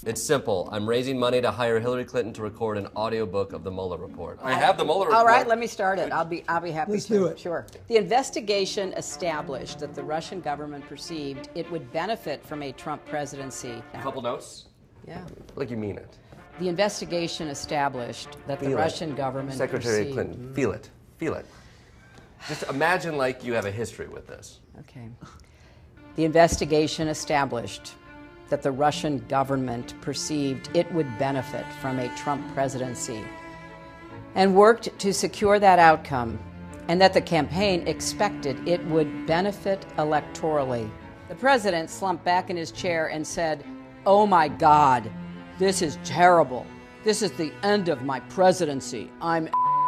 It's simple. I'm raising money to hire Hillary Clinton to record an audiobook of the Mueller report. I have the Mueller report. All right, let me start it. I'll be happy Let's to. do it. Sure. The investigation established that the Russian government perceived it would benefit from a Trump presidency. A couple notes? Yeah. Like you mean it. The investigation established that the Russian government Secretary perceived... Clinton, feel it. Feel it. Just imagine like you have a history with this. Okay. The investigation established that the Russian government perceived it would benefit from a Trump presidency and worked to secure that outcome, and that the campaign expected it would benefit electorally. The president slumped back in his chair and said, "Oh my God, this is terrible. This is the end of my presidency. I'm..."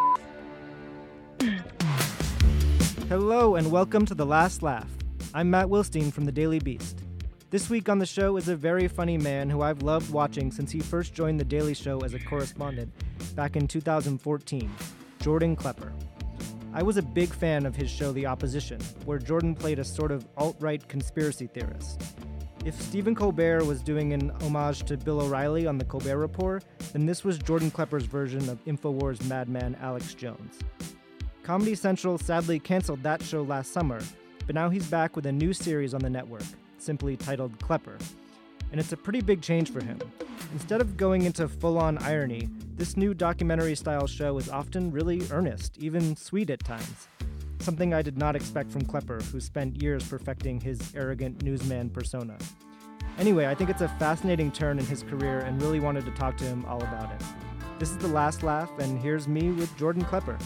Hello and welcome to The Last Laugh. I'm Matt Wilstein from The Daily Beast. This week on the show is a very funny man who I've loved watching since he first joined The Daily Show as a correspondent back in 2014, Jordan Klepper. I was a big fan of his show The Opposition, where Jordan played a sort of alt-right conspiracy theorist. If Stephen Colbert was doing an homage to Bill O'Reilly on The Colbert Report, then this was Jordan Klepper's version of InfoWars madman Alex Jones. Comedy Central sadly canceled that show last summer, but now he's back with a new series on the network, simply titled Klepper. And it's a pretty big change for him. Instead of going into full-on irony, this new documentary-style show is often really earnest, even sweet at times. Something I did not expect from Klepper, who spent years perfecting his arrogant newsman persona. Anyway, I think it's a fascinating turn in his career and really wanted to talk to him all about it. This is The Last Laugh, and here's me with Jordan Klepper.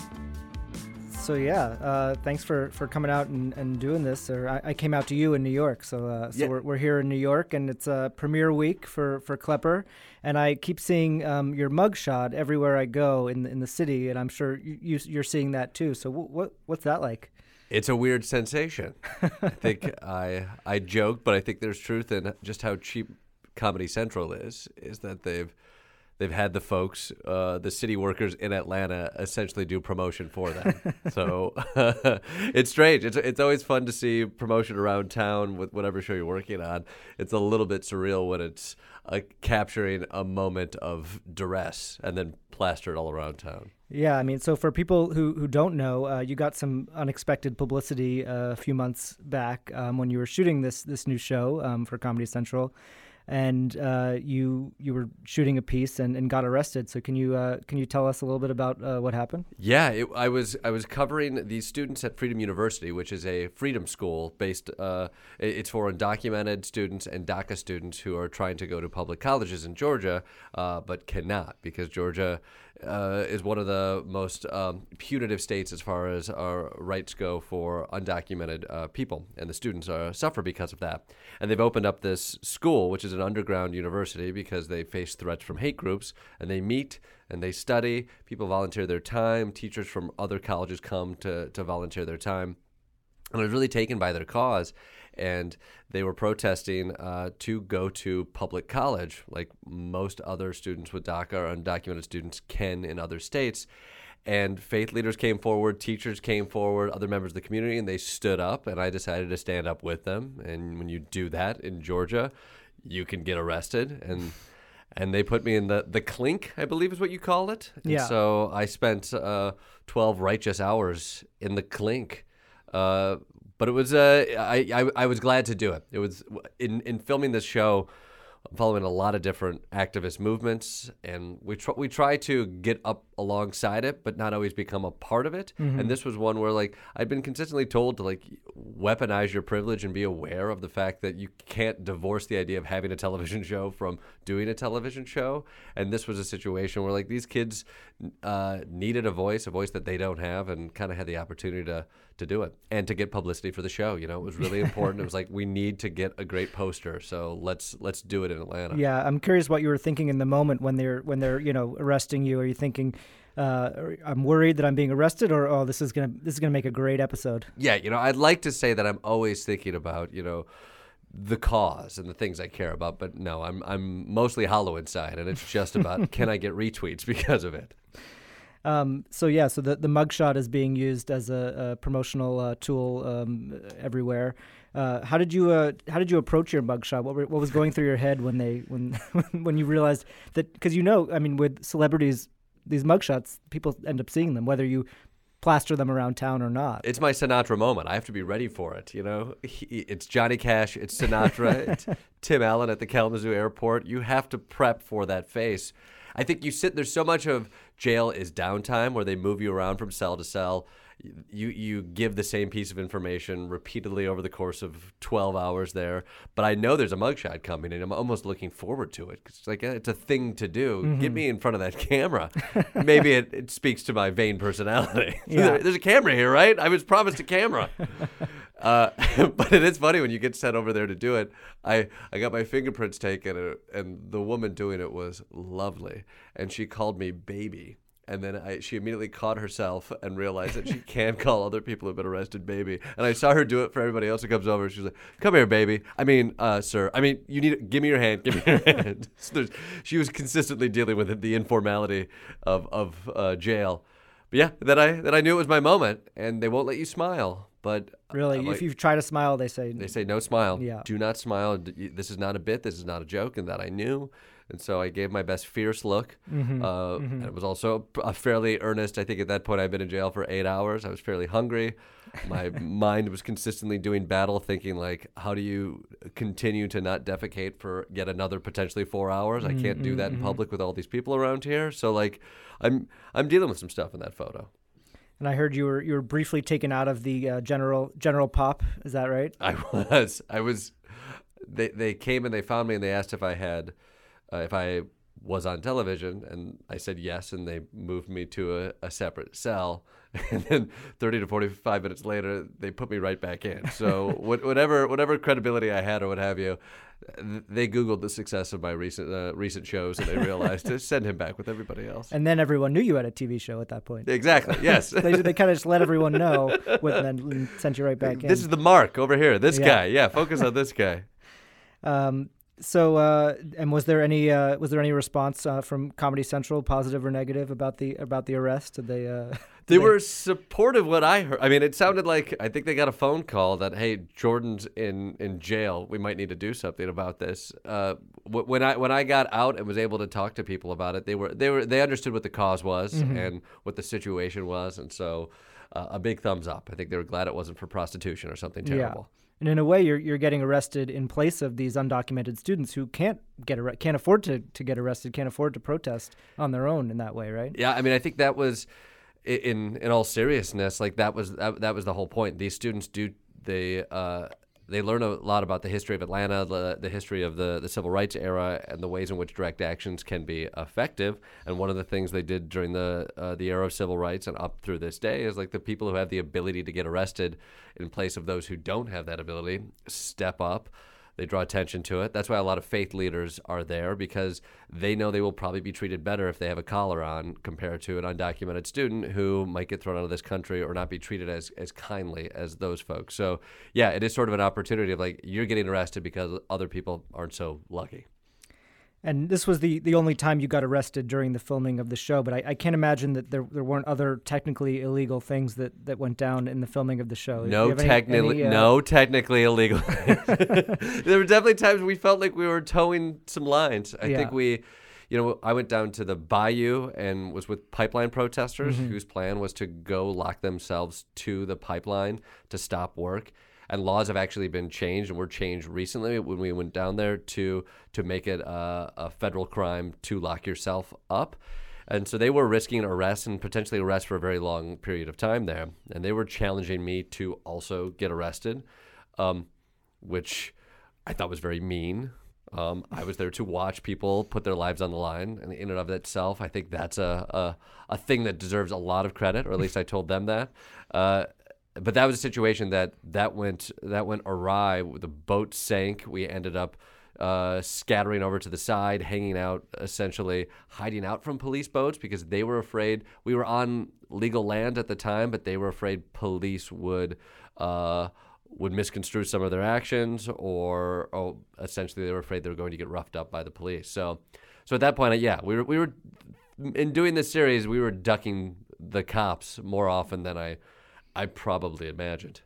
So thanks for coming out and doing this. Or I came out to you in New York, so we're here in New York, and it's a premiere week for Klepper. And I keep seeing your mugshot everywhere I go in the city, and I'm sure you're seeing that too. So what's that like? It's a weird sensation. I think I joke, but I think there's truth in just how cheap Comedy Central is that they've had the folks, the city workers in Atlanta, essentially do promotion for them. So it's strange. It's always fun to see promotion around town with whatever show you're working on. It's a little bit surreal when it's capturing a moment of duress and then plastered all around town. Yeah, I mean, so for people who don't know, you got some unexpected publicity a few months back when you were shooting this new show for Comedy Central. And you were shooting a piece and got arrested. So can you tell us a little bit about what happened? Yeah, I was covering these students at Freedom University, which is a freedom school based. It's for undocumented students and DACA students who are trying to go to public colleges in Georgia, but cannot because Georgia is one of the most punitive states as far as our rights go for undocumented people, and the students suffer because of that. And they've opened up this school, which is an underground university, because they face threats from hate groups, and they meet and they study. People volunteer their time. Teachers from other colleges come to volunteer their time. And I was really taken by their cause, and they were protesting to go to public college, like most other students with DACA or undocumented students can in other states. And faith leaders came forward, teachers came forward, other members of the community, and they stood up, and I decided to stand up with them. And when you do that in Georgia, you can get arrested. And they put me in the clink, I believe is what you call it. And yeah. So I spent 12 righteous hours in the clink. But it was I was glad to do it. It was in filming this show. I'm following a lot of different activist movements, and we try to get up alongside it, but not always become a part of it. Mm-hmm. And this was one where I'd been consistently told to weaponize your privilege and be aware of the fact that you can't divorce the idea of having a television show from doing a television show. And this was a situation where these kids needed a voice that they don't have, and kind of had the opportunity to do it and to get publicity for the show. It was really important. It was we need to get a great poster, so let's do it in Atlanta. Yeah, I'm curious what you were thinking in the moment when they're arresting you. Are you thinking, I'm worried that I'm being arrested, or this is gonna make a great episode? Yeah, I'd like to say that I'm always thinking about the cause and the things I care about, but no, I'm mostly hollow inside, and it's just about can I get retweets because of it. So the mugshot is being used as a promotional tool everywhere. How did you approach your mugshot? What was going through your head when you realized that? Because with celebrities, these mugshots, people end up seeing them whether you plaster them around town or not. It's my Sinatra moment. I have to be ready for it. It's Johnny Cash. It's Sinatra. It's Tim Allen at the Kalamazoo airport. You have to prep for that face. I think there's so much of jail is downtime where they move you around from cell to cell. You give the same piece of information repeatedly over the course of 12 hours there. But I know there's a mugshot coming, and I'm almost looking forward to it. It's like it's a thing to do. Mm-hmm. Get me in front of that camera. Maybe it speaks to my vain personality. Yeah. There's a camera here, right? I was promised a camera. But it is funny when you get sent over there to do it. I got my fingerprints taken, and the woman doing it was lovely. And she called me baby. And then she immediately caught herself and realized that she can call other people who've been arrested baby. And I saw her do it for everybody else who comes over. She's like, "Come here, baby. Sir. Give me your hand. Give me your hand." So she was consistently dealing with the informality of jail. But yeah, then I knew it was my moment, and they won't let you smile. But really, if you try to smile, they say no smile. Yeah. Do not smile. This is not a bit. This is not a joke. And that I knew. And so I gave my best fierce look. And it was also a fairly earnest. I think at that point I'd been in jail for 8 hours. I was fairly hungry. My mind was consistently doing battle, thinking like, how do you continue to not defecate for yet another potentially 4 hours? I can't do that in public with all these people around here. So like, I'm dealing with some stuff in that photo. And I heard you were briefly taken out of the General Pop. Is that right? I was. They came and they found me and they asked if I was on television, and I said yes, and they moved me to a separate cell. And then 30 to 45 minutes later, they put me right back in. So whatever credibility I had or what have you, they Googled the success of my recent shows, and they realized to send him back with everybody else. And then everyone knew you had a TV show at that point. Exactly, yes. they kind of just let everyone know and then sent you right back in. This is the mark over here. This guy. Yeah, focus on this guy. So, and was there any response from Comedy Central, positive or negative, about the arrest? Did they were supportive. What I heard, it sounded like I think they got a phone call that, hey, Jordan's in jail. We might need to do something about this. When I got out and was able to talk to people about it, they understood what the cause was and what the situation was, and so a big thumbs up. I think they were glad it wasn't for prostitution or something terrible. Yeah. And in a way, you're getting arrested in place of these undocumented students who can't afford to get arrested, can't afford to protest on their own in that way, right? Yeah, I think that was, in all seriousness, like that was the whole point. These students they learn a lot about the history of Atlanta, the history of the civil rights era, and the ways in which direct actions can be effective. And one of the things they did during the era of civil rights and up through this day is like the people who have the ability to get arrested in place of those who don't have that ability step up. They draw attention to it. That's why a lot of faith leaders are there, because they know they will probably be treated better if they have a collar on compared to an undocumented student who might get thrown out of this country or not be treated as kindly as those folks. So, yeah, it is sort of an opportunity of like you're getting arrested because other people aren't so lucky. And this was the only time you got arrested during the filming of the show, but I can't imagine that there weren't other technically illegal things that went down in the filming of the show. No technically illegal things. There were definitely times we felt like we were towing some lines. I think I went down to the bayou and was with pipeline protesters whose plan was to go lock themselves to the pipeline to stop work. And laws have actually been changed and were changed recently when we went down there to make it a federal crime to lock yourself up. And so they were risking arrest and potentially arrest for a very long period of time there. And they were challenging me to also get arrested, which I thought was very mean. I was there to watch people put their lives on the line. And in and of itself, I think that's a thing that deserves a lot of credit, or at least I told them that. But that was a situation that went awry. The boat sank. We ended up scattering over to the side, hanging out, essentially hiding out from police boats because they were afraid. We were on legal land at the time, but they were afraid police would misconstrue some of their actions, or essentially they were afraid they were going to get roughed up by the police. So at that point, we were in doing this series, we were ducking the cops more often than I probably imagined.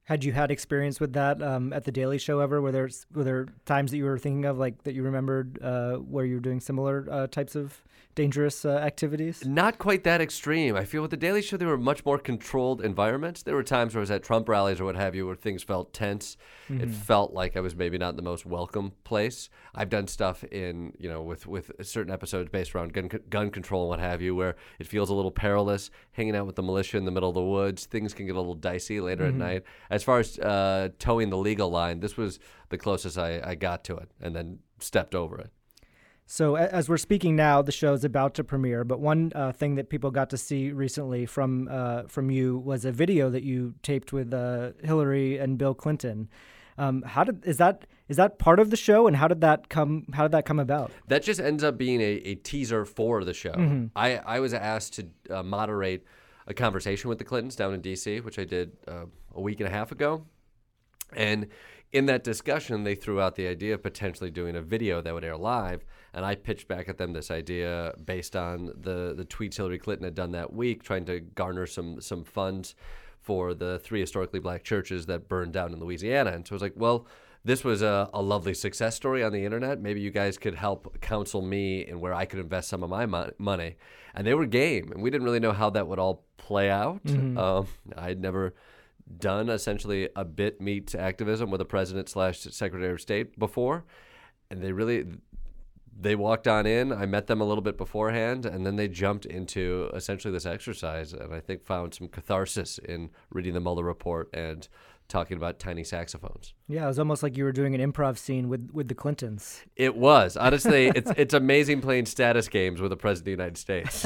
Had you had experience with that at the Daily Show ever? Were there times that you were thinking of, like, that you remembered where you were doing similar types of dangerous activities? Not quite that extreme. I feel with the Daily Show, they were much more controlled environments. There were times where I was at Trump rallies or what have you, where things felt tense. Mm-hmm. It felt like I was maybe not in the most welcome place. I've done stuff in, with certain episodes based around gun control and what have you, where it feels a little perilous, hanging out with the militia in the middle of the woods. Things can get a little dicey later at night. As far as towing the legal line, this was the closest I got to it, and then stepped over it. So as we're speaking now, the show is about to premiere, but one thing that people got to see recently from you was a video that you taped with Hillary and Bill Clinton. Is that part of the show, and how did that come about? That just ends up being a teaser for the show. Mm-hmm. I was asked to moderate a conversation with the Clintons down in D.C., which I did a week and a half ago, and in that discussion, they threw out the idea of potentially doing a video that would air live, and I pitched back at them this idea based on the tweets Hillary Clinton had done that week, trying to garner some funds for the 3 historically black churches that burned down in Louisiana. And so I was like, well, this was a lovely success story on the internet. Maybe you guys could help counsel me in where I could invest some of my money. And they were game, and we didn't really know how that would all play out. Mm-hmm. I'd never done essentially a bit meets activism with a president/secretary of state before, and they walked on in. I met them a little bit beforehand, and then they jumped into essentially this exercise, and I think found some catharsis in reading the Mueller report and talking about tiny saxophones. Yeah, it was almost like you were doing an improv scene with the Clintons. It was. Honestly, it's amazing playing status games with the President of the United States.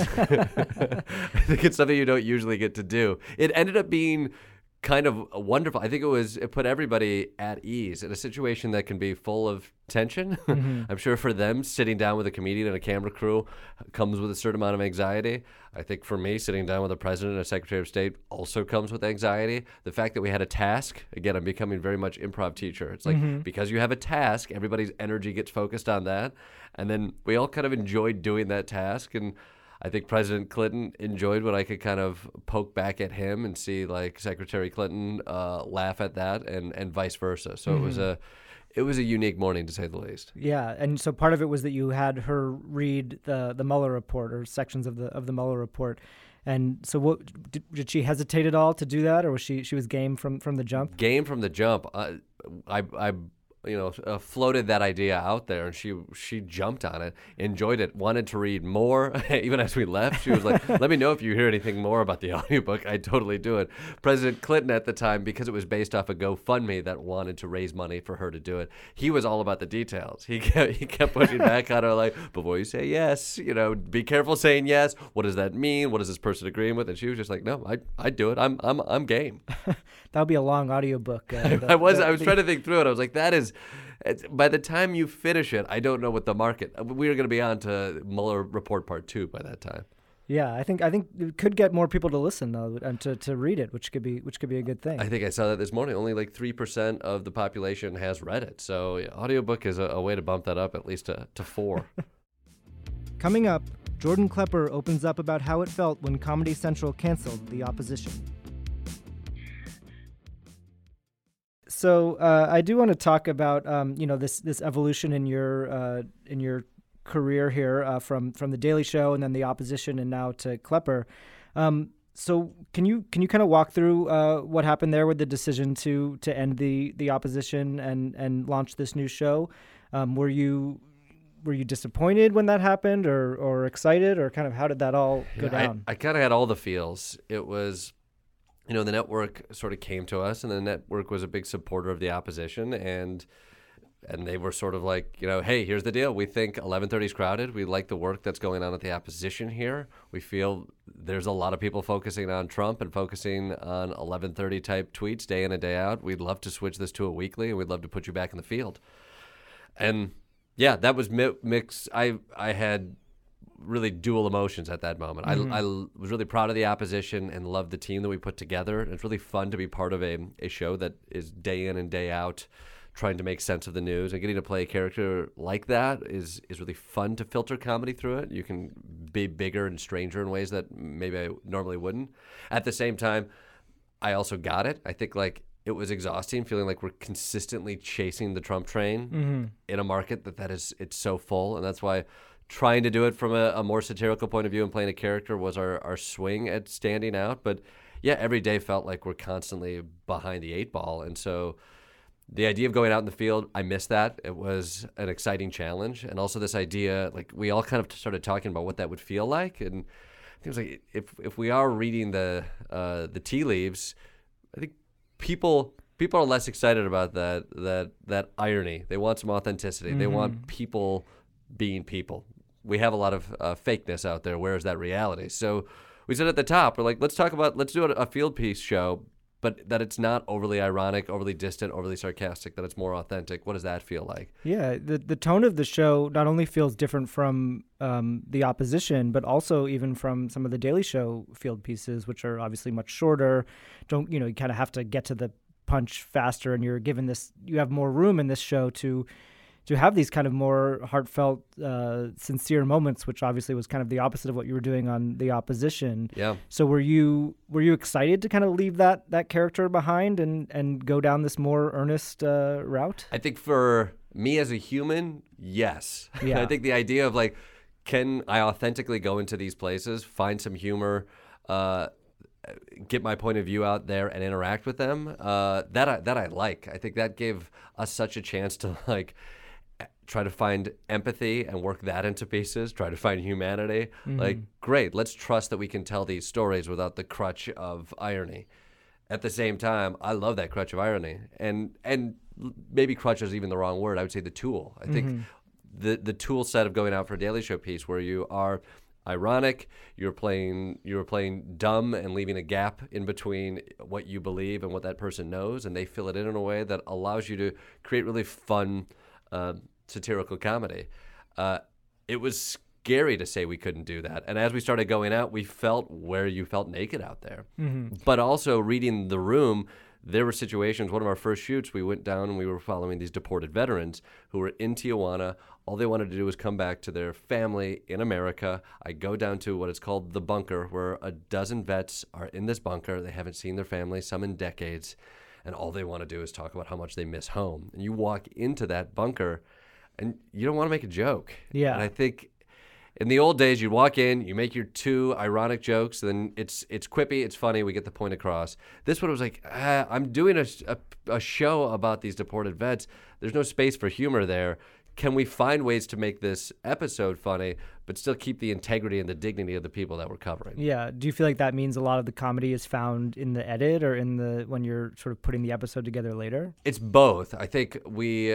I think it's something you don't usually get to do. It ended up being kind of wonderful. I think it put everybody at ease in a situation that can be full of tension. Mm-hmm. I'm sure for them, sitting down with a comedian and a camera crew comes with a certain amount of anxiety. I think for me, sitting down with a president and a secretary of state also comes with anxiety. The fact that we had a task, again, I'm becoming very much improv teacher. It's like, because you have a task, everybody's energy gets focused on that. And then we all kind of enjoyed doing that task. And I think President Clinton enjoyed when I could kind of poke back at him and see like Secretary Clinton laugh at that, and vice versa. So it was a unique morning, to say the least. Yeah, and so part of it was that you had her read the Mueller report, or sections of the Mueller report. And so what did she hesitate at all to do that, or was she was game from the jump? Game from the jump. I floated that idea out there, and she jumped on it, enjoyed it, wanted to read more. Even as we left, she was like, let me know if you hear anything more about the audiobook. I'd totally do it. President Clinton at the time, because it was based off a GoFundMe that wanted to raise money for her to do it, he was all about the details. He kept pushing back on her, like, before you say yes, be careful saying yes. What does that mean? What is this person agreeing with? And she was just like, no, I'd do it. I'm game. That would be a long audiobook. I was trying to think through it. I was like, by the time you finish it, I don't know what the market. We are going to be on to Mueller Report Part 2 by that time. Yeah, I think it could get more people to listen though, and to read it, which could be a good thing. I think I saw that this morning. Only like 3% of the population has read it. So audiobook is a way to bump that up at least to 4. Coming up, Jordan Klepper opens up about how it felt when Comedy Central canceled The Opposition. So I do want to talk about this evolution in your career here from the Daily Show and then The Opposition and now to Klepper. So can you kind of walk through what happened there with the decision to end the Opposition and launch this new show? Were you disappointed when that happened, or excited, or kind of how did that all go down? I kind of had all the feels. It was, the network sort of came to us, and the network was a big supporter of the Opposition, and they were sort of like, hey, here's the deal. We think 1130 is crowded. We like the work that's going on at the Opposition here. We feel there's a lot of people focusing on Trump and focusing on 1130 type tweets day in and day out. We'd love to switch this to a weekly, and we'd love to put you back in the field. And yeah, that was mixed. I had really dual emotions at that moment. Mm-hmm. I was really proud of the Opposition and loved the team that we put together. It's really fun to be part of a show that is day in and day out trying to make sense of the news, and getting to play a character like that is really fun to filter comedy through it. You can be bigger and stranger in ways that maybe I normally wouldn't. At the same time, I also got it. I think like it was exhausting, feeling like we're consistently chasing the Trump train in a market it's so full. And that's why trying to do it from a more satirical point of view and playing a character was our swing at standing out. But yeah, every day felt like we're constantly behind the 8 ball. And so the idea of going out in the field, I missed that. It was an exciting challenge. And also this idea, like we all kind of started talking about what that would feel like. And it was like if we are reading the tea leaves, I think people are less excited about that irony. They want some authenticity. They want people being people. We have a lot of fakeness out there. Where is that reality? So we said at the top, we're like, let's do a field piece show, but that it's not overly ironic, overly distant, overly sarcastic, that it's more authentic. What does that feel like? Yeah, the tone of the show not only feels different from the opposition, but also even from some of the Daily Show field pieces, which are obviously much shorter. You kind of have to get to the punch faster, and you have more room in this show to have these kind of more heartfelt, sincere moments, which obviously was kind of the opposite of what you were doing on the opposition. Yeah. So were you excited to kind of leave that character behind and go down this more earnest route? I think for me as a human, yes. Yeah. I think the idea of like, can I authentically go into these places, find some humor, get my point of view out there and interact with them, that I like. I think that gave us such a chance to like try to find empathy and work that into pieces, try to find humanity. Like, great, let's trust that we can tell these stories without the crutch of irony. At the same time, I love that crutch of irony. And maybe crutch is even the wrong word. I would say the tool. I think the tool set of going out for a Daily Show piece where you are ironic, you're playing dumb and leaving a gap in between what you believe and what that person knows, and they fill it in a way that allows you to create really fun satirical comedy. It was scary to say we couldn't do that. And as we started going out, we felt where you felt naked out there. But also reading the room, there were situations, one of our first shoots, we went down and we were following these deported veterans who were in Tijuana. All they wanted to do was come back to their family in America. I go down to what is called the bunker, where a dozen vets are in this bunker. They haven't seen their family, some in decades. And all they want to do is talk about how much they miss home. And you walk into that bunker and you don't want to make a joke. Yeah. And I think in the old days, you'd walk in, you make your 2 ironic jokes, then it's quippy, it's funny, we get the point across. This one was like, I'm doing a show about these deported vets. There's no space for humor there. Can we find ways to make this episode funny, but still keep the integrity and the dignity of the people that we're covering? Yeah. Do you feel like that means a lot of the comedy is found in the edit or when you're sort of putting the episode together later? It's both. I think we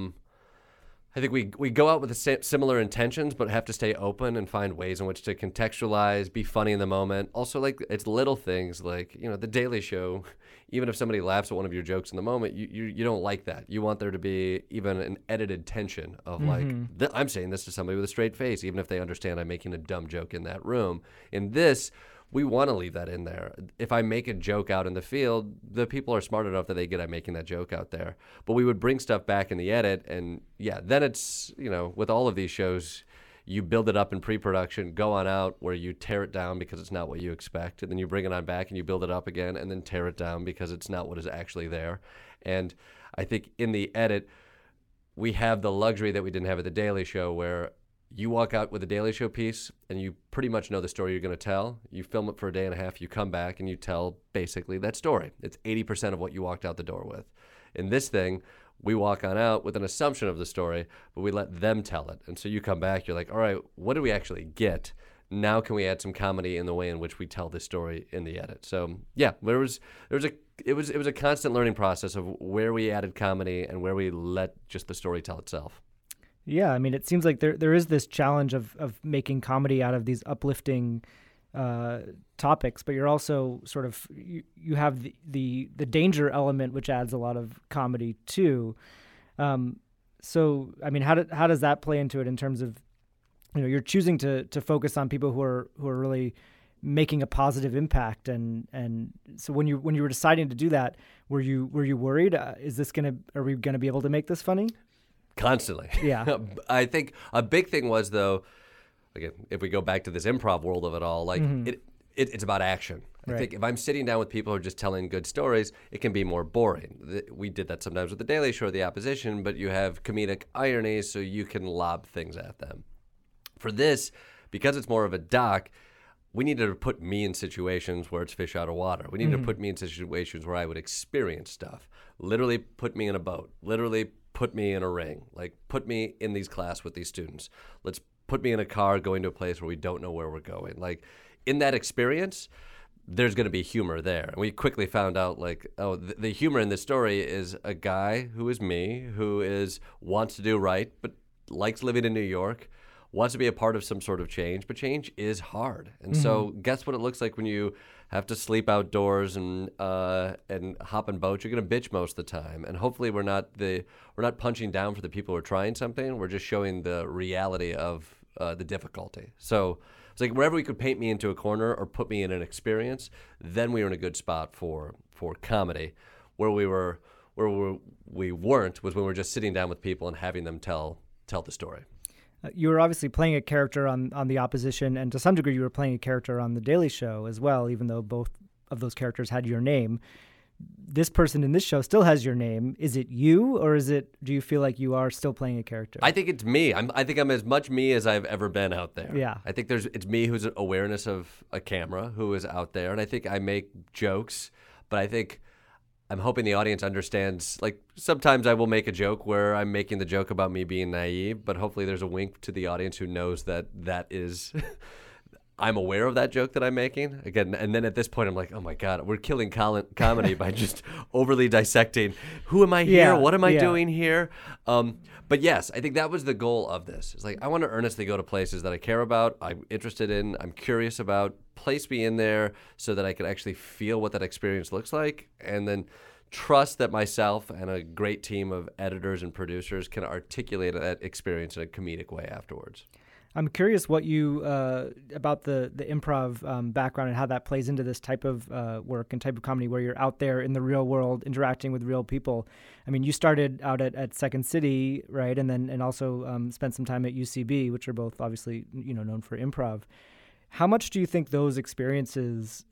go out with similar intentions, but have to stay open and find ways in which to contextualize, be funny in the moment. Also, like, it's little things like, the Daily Show. Even if somebody laughs at one of your jokes in the moment, you don't like that. You want there to be even an edited tension of like, I'm saying this to somebody with a straight face, even if they understand I'm making a dumb joke in that room. In this, we want to leave that in there. If I make a joke out in the field, the people are smart enough that they get I'm making that joke out there. But we would bring stuff back in the edit, and yeah, then it's, with all of these shows, you build it up in pre-production, go on out where you tear it down because it's not what you expect, and then you bring it on back and you build it up again and then tear it down because it's not what is actually there. And I think in the edit, we have the luxury that we didn't have at the Daily Show, where you walk out with a Daily Show piece and you pretty much know the story you're going to tell. You film it for a day and a half, you come back and you tell basically that story. It's 80% of what you walked out the door with. In this thing, we walk on out with an assumption of the story, but we let them tell it. And so you come back, you're like, all right, what did we actually get? Now can we add some comedy in the way in which we tell this story in the edit? So yeah, it was a constant learning process of where we added comedy and where we let just the story tell itself. Yeah, I mean, it seems like there is this challenge of making comedy out of these uplifting topics, but you're also sort of you have the danger element, which adds a lot of comedy too. So I mean, how does that play into it in terms of, you're choosing to focus on people who are really making a positive impact, and so when you were deciding to do that, were you worried? Are we gonna be able to make this funny? Constantly. Yeah. I think a big thing was, though, again, if we go back to this improv world of it all, like it's about action. I think if I'm sitting down with people who are just telling good stories, it can be more boring. We did that sometimes with The Daily Show or The Opposition, but you have comedic irony, so you can lob things at them. For this, because it's more of a doc, we needed to put me in situations where it's fish out of water. We needed to put me in situations where I would experience stuff. Literally put me in a boat. Literally put me in a ring. Like, put me in these class with these students. Let's put me in a car going to a place where we don't know where we're going. Like, in that experience, there's going to be humor there. And we quickly found out, like, oh, the humor in this story is a guy who is me, who wants to do right, but likes living in New York, wants to be a part of some sort of change, but change is hard. And so guess what it looks like when you have to sleep outdoors and hop in boats. You're going to bitch most of the time. And hopefully we're not punching down for the people who are trying something. We're just showing the reality of the difficulty. So it's like wherever we could paint me into a corner or put me in an experience, then we were in a good spot for comedy. Where we weren't was when we were just sitting down with people and having them tell the story. You were obviously playing a character on The Opposition, and to some degree you were playing a character on The Daily Show as well, even though both of those characters had your name. This person in this show still has your name. Is it you, or do you feel like you are still playing a character? I think it's me. I think I'm as much me as I've ever been out there. Yeah. I think it's me who's an awareness of a camera, who is out there, and I think I make jokes, but I think I'm hoping the audience understands, like, sometimes I will make a joke where I'm making the joke about me being naive, but hopefully there's a wink to the audience who knows that is, I'm aware of that joke that I'm making. Again, and then at this point I'm like, oh my God, we're killing comedy by just overly dissecting, who am I here? What am I doing here? But yes, I think that was the goal of this. It's like, I want to earnestly go to places that I care about, I'm interested in, I'm curious about, place me in there so that I can actually feel what that experience looks like, and then trust that myself and a great team of editors and producers can articulate that experience in a comedic way afterwards. I'm curious what you about the improv background and how that plays into this type of work and type of comedy where you're out there in the real world interacting with real people. I mean, you started out at Second City, right, and also spent some time at UCB, which are both obviously known for improv. How much do you think those experiences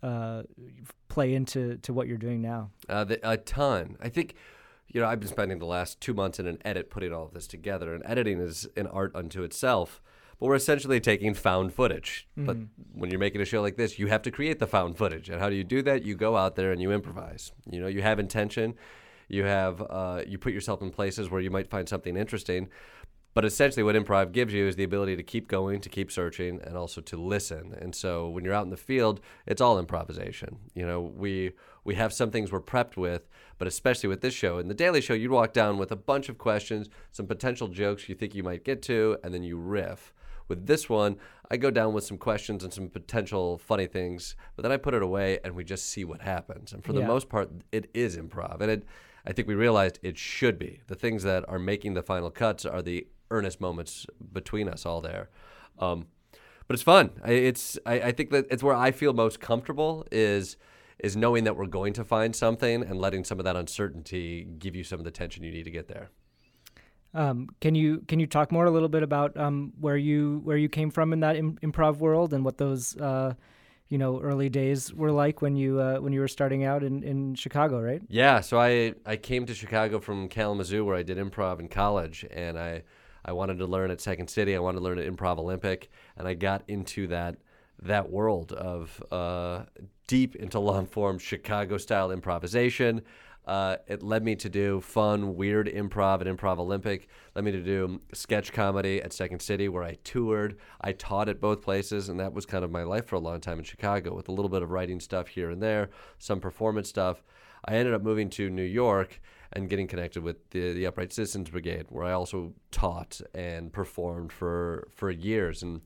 play into what you're doing now? A ton. I think, I've been spending the last 2 months in an edit putting all of this together, and editing is an art unto itself. But we're essentially taking found footage. But when you're making a show like this, you have to create the found footage. And how do you do that? You go out there and you improvise. You have intention. You put yourself in places where you might find something interesting. But essentially what improv gives you is the ability to keep going, to keep searching, and also to listen. And so when you're out in the field, it's all improvisation. We have some things we're prepped with, but especially with this show. In The Daily Show, you'd walk down with a bunch of questions, some potential jokes you think you might get to, and then you riff. With this one, I go down with some questions and some potential funny things, but then I put it away and we just see what happens. And for the most part, it is improv. And I think we realized it should be. The things that are making the final cuts are the earnest moments between us all there. But it's fun. I think that it's where I feel most comfortable is knowing that we're going to find something and letting some of that uncertainty give you some of the tension you need to get there. Can you talk more a little bit about where you came from in that improv world and what those early days were like when you were starting out in Chicago, right? Yeah, so I came to Chicago from Kalamazoo where I did improv in college, and I wanted to learn at Second City. I wanted to learn at Improv Olympic, and I got into that world of deep into long-form Chicago-style improvisation. It led me to do fun, weird improv at Improv Olympic. Led me to do sketch comedy at Second City, where I toured. I taught at both places, and that was kind of my life for a long time in Chicago, with a little bit of writing stuff here and there, some performance stuff. I ended up moving to New York and getting connected with the Upright Citizens Brigade, where I also taught and performed for years. And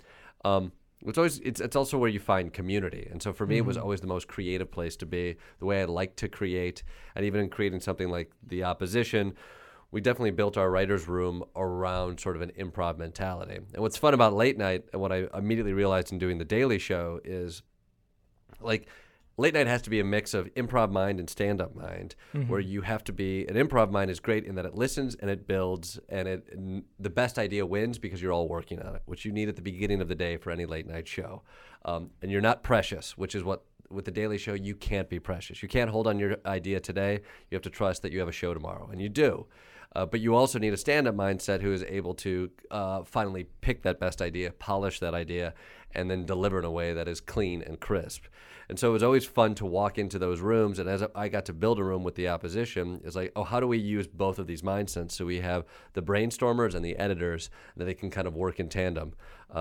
it's also where you find community. And so for me, it was always the most creative place to be, the way I like to create. And even in creating something like The Opposition, we definitely built our writer's room around sort of an improv mentality. And what's fun about late night, and what I immediately realized in doing The Daily Show is, like, late night has to be a mix of improv mind and stand-up mind, where you have to be, an improv mind is great in that it listens and it builds, and the best idea wins because you're all working on it, which you need at the beginning of the day for any late night show. And you're not precious, which is what, with the Daily Show, you can't be precious. You can't hold on your idea today. You have to trust that you have a show tomorrow, and you do. But you also need a stand-up mindset who is able to finally pick that best idea, polish that idea, and then deliver in a way that is clean and crisp. And so it was always fun to walk into those rooms, and as I got to build a room with the opposition, it's like, oh, how do we use both of these mindsets so we have the brainstormers and the editors, and that they can kind of work in tandem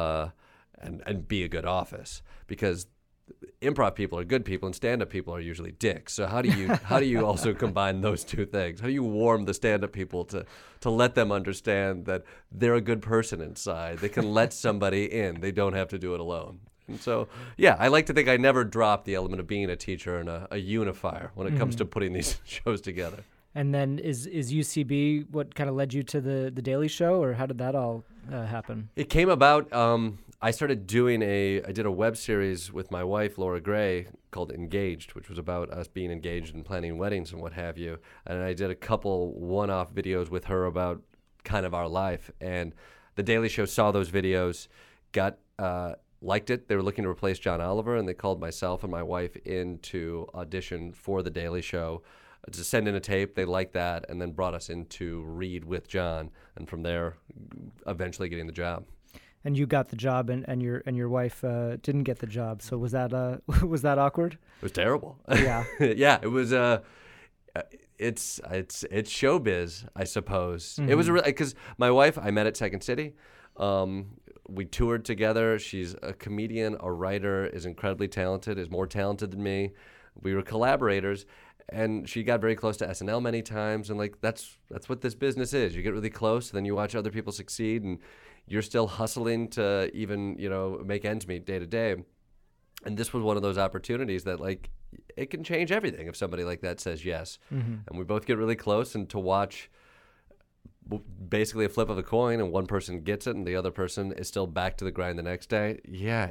and be a good office? Because improv people are good people and stand-up people are usually dicks. So how do you also combine those two things? How do you warm the stand-up people to let them understand that they're a good person inside? They can let somebody in. They don't have to do it alone. And so, yeah, I like to think I never dropped the element of being a teacher and a unifier when it comes to putting these shows together. And then is UCB what kind of led you to the Daily Show, or how did that all happen? It came about, I did a web series with my wife, Laura Gray, called Engaged, which was about us being engaged and planning weddings and what have you. And I did a couple one-off videos with her about kind of our life. And the Daily Show saw those videos, liked it. They were looking to replace John Oliver, and they called myself and my wife in to audition for the Daily Show to send in a tape. They liked that, and then brought us in to read with John, and from there, eventually getting the job. And you got the job, and your wife didn't get the job. So was that awkward? It was terrible. Yeah, yeah. It was. It's showbiz, I suppose. It was because my wife I met at Second City. We toured together. She's a comedian, a writer, is incredibly talented, is more talented than me. We were collaborators, and she got very close to SNL many times. And like that's what this business is. You get really close, then you watch other people succeed, and you're still hustling to even make ends meet day to day. And this was one of those opportunities that like it can change everything if somebody like that says yes. And we both get really close, and to watch basically a flip of a coin and one person gets it and the other person is still back to the grind the next day. Yeah,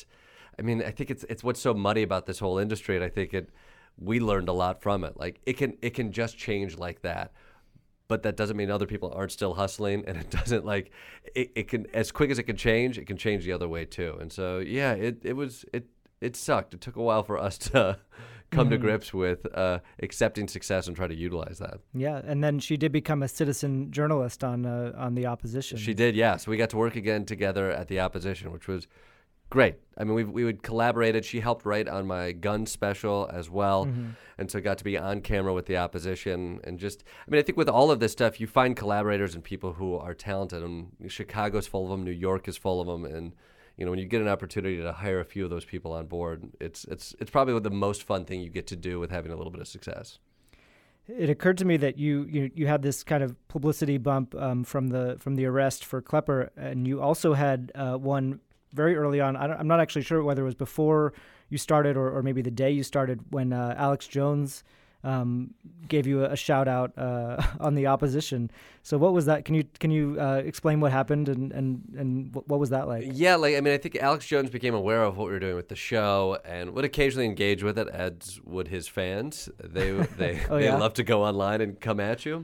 I think it's what's so muddy about this whole industry, and I think we learned a lot from it. Like it can just change like that. But that doesn't mean other people aren't still hustling, and it doesn't it can, as quick as it can change the other way too. And so yeah, it sucked. It took a while for us to come to grips with accepting success and try to utilize that. Yeah, and then she did become a citizen journalist on the opposition. She did, yeah. So we got to work again together at the opposition, which was great. I mean, we would collaborated. She helped write on my gun special as well, and so got to be on camera with the opposition. And I think with all of this stuff, you find collaborators and people who are talented. And Chicago's full of them, New York is full of them, and when you get an opportunity to hire a few of those people on board, it's probably the most fun thing you get to do with having a little bit of success. It occurred to me that you had this kind of publicity bump from the arrest for Klepper, and you also had one very early on. I'm not actually sure whether it was before you started or maybe the day you started, when Alex Jones gave you a shout out on the opposition. So what was that? Can you explain what happened and what was that like? Yeah, I think Alex Jones became aware of what we were doing with the show and would occasionally engage with it, as would his fans. They love to go online and come at you.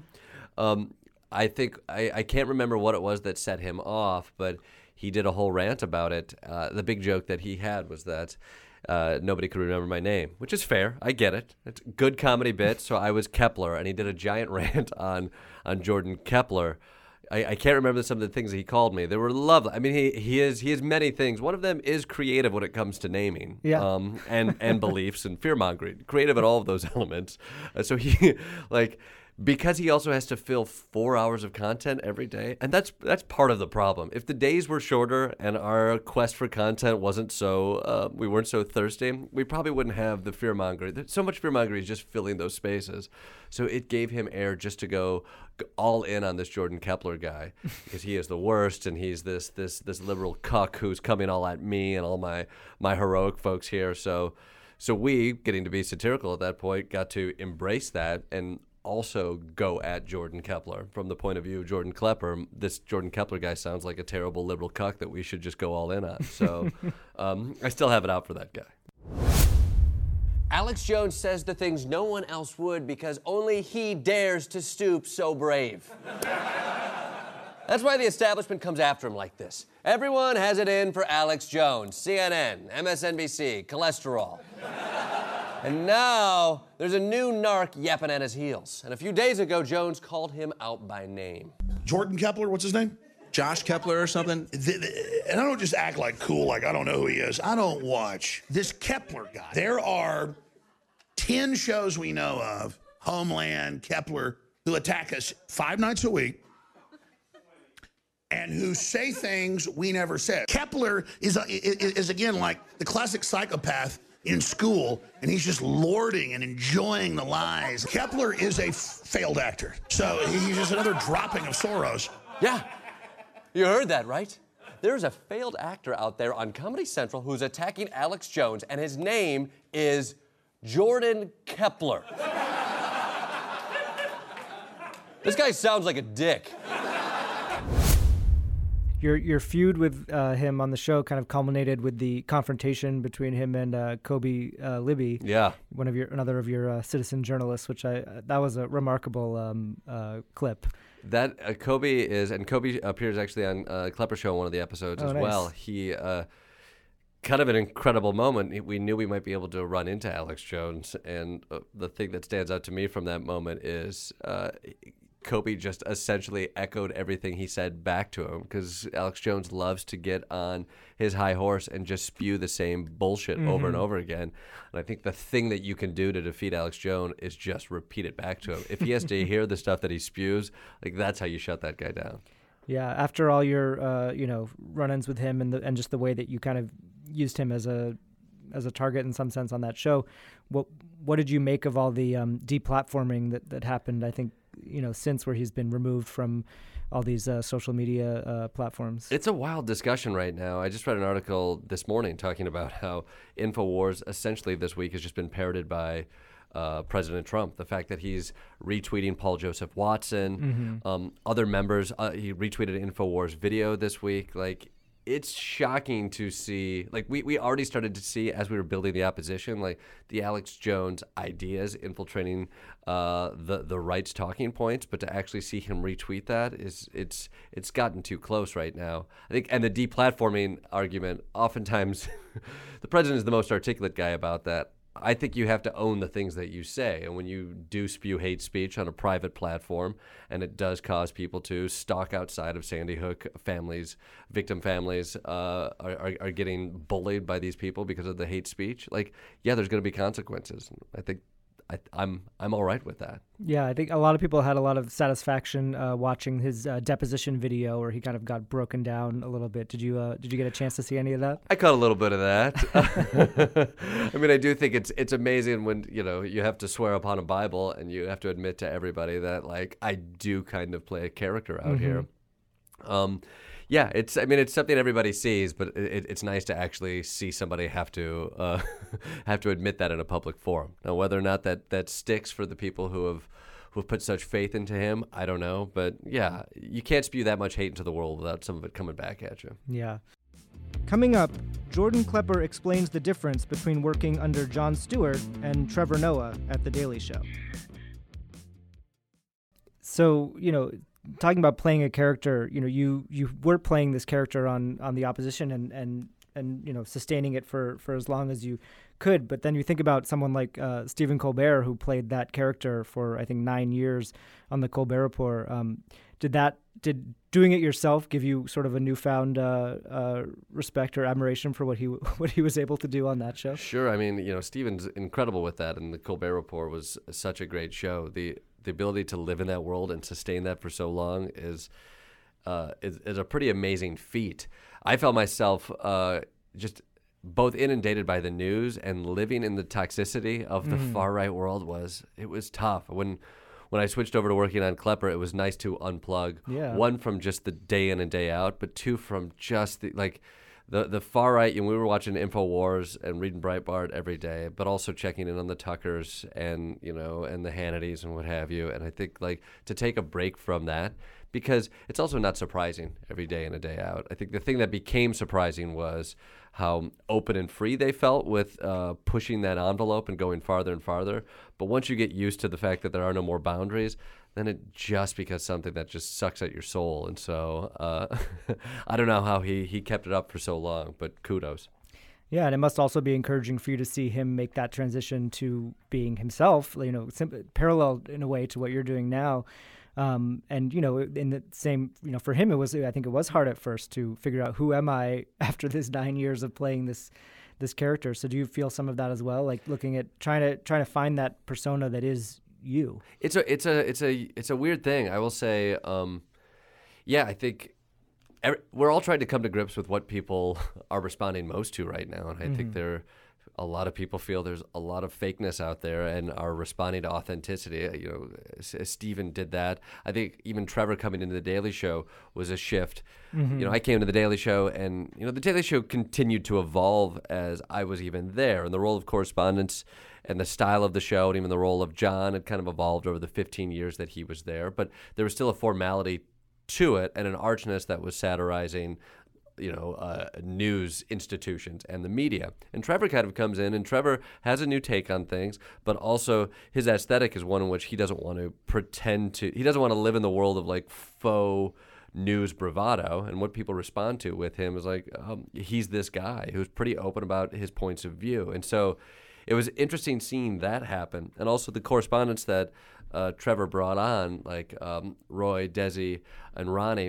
I think I can't remember what it was that set him off, but he did a whole rant about it. The big joke that he had was that nobody could remember my name, which is fair. I get it. It's a good comedy bit. So I was Kepler, and he did a giant rant on Jordan Kepler. I can't remember some of the things that he called me. They were lovely. I mean, he has many things. One of them is creative when it comes to naming, and beliefs and fear-mongering. Creative at all of those elements. So he because he also has to fill 4 hours of content every day, and that's part of the problem. If the days were shorter and our quest for content wasn't so, we weren't so thirsty, we probably wouldn't have the fear-mongering. So much fear-mongering is just filling those spaces. So it gave him air just to go all in on this Jordan Kepler guy, because he is the worst, and he's this liberal cuck who's coming all at me and all my heroic folks here. So we, getting to be satirical at that point, got to embrace that and also go at Jordan Kepler from the point of view of Jordan Klepper. This Jordan Kepler guy sounds like a terrible liberal cuck that we should just go all in on. So I still have it out for that guy. Alex Jones says the things no one else would because only he dares to stoop so brave. That's why the establishment comes after him like this. Everyone has it in for Alex Jones. CNN, MSNBC, cholesterol. And now there's a new narc yapping at his heels. And a few days ago, Jones called him out by name. Jordan Kepler, what's his name? Josh Kepler or something? And I don't just act like cool, like I don't know who he is. I don't watch this Kepler guy. There are 10 shows we know of, Homeland, Kepler, who attack us 5 nights a week and who say things we never said. Kepler is again like the classic psychopath in school, and he's just lording and enjoying the lies. Kepler is a failed actor, so he's just another dropping of Soros. Yeah, you heard that, right? There's a failed actor out there on Comedy Central who's attacking Alex Jones, and his name is Jordan Kepler. This guy sounds like a dick. Your feud with him on the show kind of culminated with the confrontation between him and Kobe Libby. Yeah, another of your citizen journalists, which that was a remarkable clip. That Kobe appears actually on Klepper Show in one of the episodes as nice. well. He kind of an incredible moment. We knew we might be able to run into Alex Jones, and the thing that stands out to me from that moment is Kobe just essentially echoed everything he said back to him, because Alex Jones loves to get on his high horse and just spew the same bullshit over and over again. And I think the thing that you can do to defeat Alex Jones is just repeat it back to him. If he has to hear the stuff that he spews, like, that's how you shut that guy down. Yeah, after all your run-ins with him and just the way that you kind of used him as a target in some sense on that show, what did you make of all the deplatforming that happened? I think since, where he's been removed from all these social media platforms. It's a wild discussion right now. I just read an article this morning talking about how InfoWars essentially this week has just been parroted by President Trump. The fact that he's retweeting Paul Joseph Watson, other members, he retweeted an InfoWars video this week. Like, it's shocking to see. Like, we already started to see, as we were building the opposition, like the Alex Jones ideas infiltrating the right's talking points, but to actually see him retweet that it's gotten too close right now. I think, and the deplatforming argument, oftentimes the president is the most articulate guy about that. I think you have to own the things that you say. And when you do spew hate speech on a private platform, and it does cause people to stalk outside of Sandy Hook, victim families are getting bullied by these people because of the hate speech. Like, yeah, there's going to be consequences. I think I'm all right with that. Yeah, I think a lot of people had a lot of satisfaction watching his deposition video, where he kind of got broken down a little bit. Did you get a chance to see any of that? I caught a little bit of that. I mean, I do think it's amazing when you have to swear upon a Bible and you have to admit to everybody that, like, I do kind of play a character out here. Yeah, it's something everybody sees, but it's nice to actually see somebody have to admit that in a public forum. Now, whether or not that sticks for the people who have put such faith into him, I don't know. But yeah, you can't spew that much hate into the world without some of it coming back at you. Yeah. Coming up, Jordan Klepper explains the difference between working under Jon Stewart and Trevor Noah at The Daily Show. So, talking about playing a character, you were playing this character on the opposition and sustaining it for as long as you could. But then you think about someone like Stephen Colbert, who played that character for, I think, 9 years on the Colbert Report. Did doing it yourself give you sort of a newfound respect or admiration for what he was able to do on that show? Sure. I mean, Stephen's incredible with that, and the Colbert Report was such a great show. The ability to live in that world and sustain that for so long is a pretty amazing feat. I felt myself just both inundated by the news and living in the toxicity of the far right world. It was tough. When I switched over to working on Klepper, it was nice to unplug. Yeah. One, from just the day in and day out, but two, from just the far right. We were watching InfoWars and reading Breitbart every day, but also checking in on the Tuckers and and the Hannitys and what have you. And I think, like, to take a break from that, because it's also not surprising every day in and day out. I think the thing that became surprising was how open and free they felt with pushing that envelope and going farther and farther. But once you get used to the fact that there are no more boundaries, then it just becomes something that just sucks at your soul. And so I don't know how he kept it up for so long, but kudos. Yeah, and it must also be encouraging for you to see him make that transition to being himself, parallel in a way to what you're doing now. And, in the same, for him, I think it was hard at first to figure out who am I after this 9 years of playing this character. So do you feel some of that as well? Like looking at trying to find that persona that is you? It's a weird thing. I will say, I think we're all trying to come to grips with what people are responding most to right now. And I think a lot of people feel there's a lot of fakeness out there and are responding to authenticity. Stephen did that. I think even Trevor coming into The Daily Show was a shift. I came to The The Show and, The Daily Show continued to evolve as I was even there. And the role of correspondence and the style of the show and even the role of John had kind of evolved over the 15 years that he was there. But there was still a formality to it and an archness that was satirizing news institutions and the media. And Trevor kind of comes in, and Trevor has a new take on things, but also his aesthetic is one in which he doesn't want to he doesn't want to live in the world of like faux news bravado. And what people respond to with him is like, he's this guy who's pretty open about his points of view. And so it was interesting seeing that happen. And also the correspondence that Trevor brought on, like Roy, Desi, and Ronnie,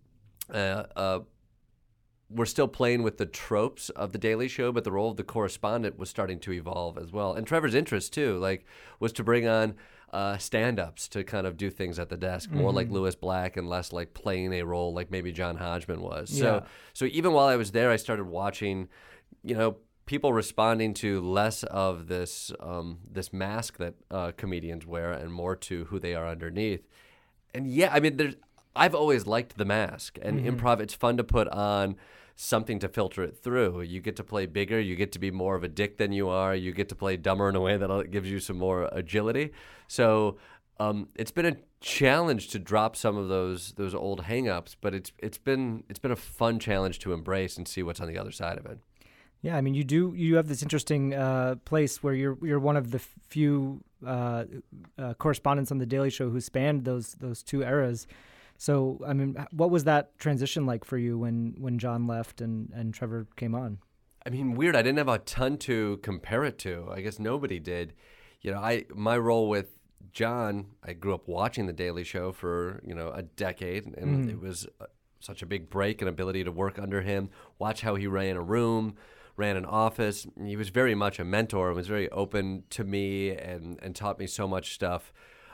we're still playing with the tropes of The Daily Show, but the role of the correspondent was starting to evolve as well. And Trevor's interest, too, was to bring on stand-ups to kind of do things at the desk, more like Lewis Black and less like playing a role like maybe John Hodgman was. Yeah. So even while I was there, I started watching, people responding to less of this mask that comedians wear and more to who they are underneath. And I've always liked the mask and improv. It's fun to put on something to filter it through. You get to play bigger. You get to be more of a dick than you are. You get to play dumber in a way that gives you some more agility. So it's been a challenge to drop some of those old hang-ups, but it's been a fun challenge to embrace and see what's on the other side of it. Yeah, I mean, you have this interesting place where you're one of the few correspondents on The Daily Show who spanned those two eras. So, I mean, what was that transition like for you when John left and Trevor came on? I mean, weird. I didn't have a ton to compare it to. I guess nobody did. My role with John, I grew up watching The Daily Show for, a decade, and it was such a big break and ability to work under him, watch how he ran a room, ran an office. He was very much a mentor and was very open to me and taught me so much stuff.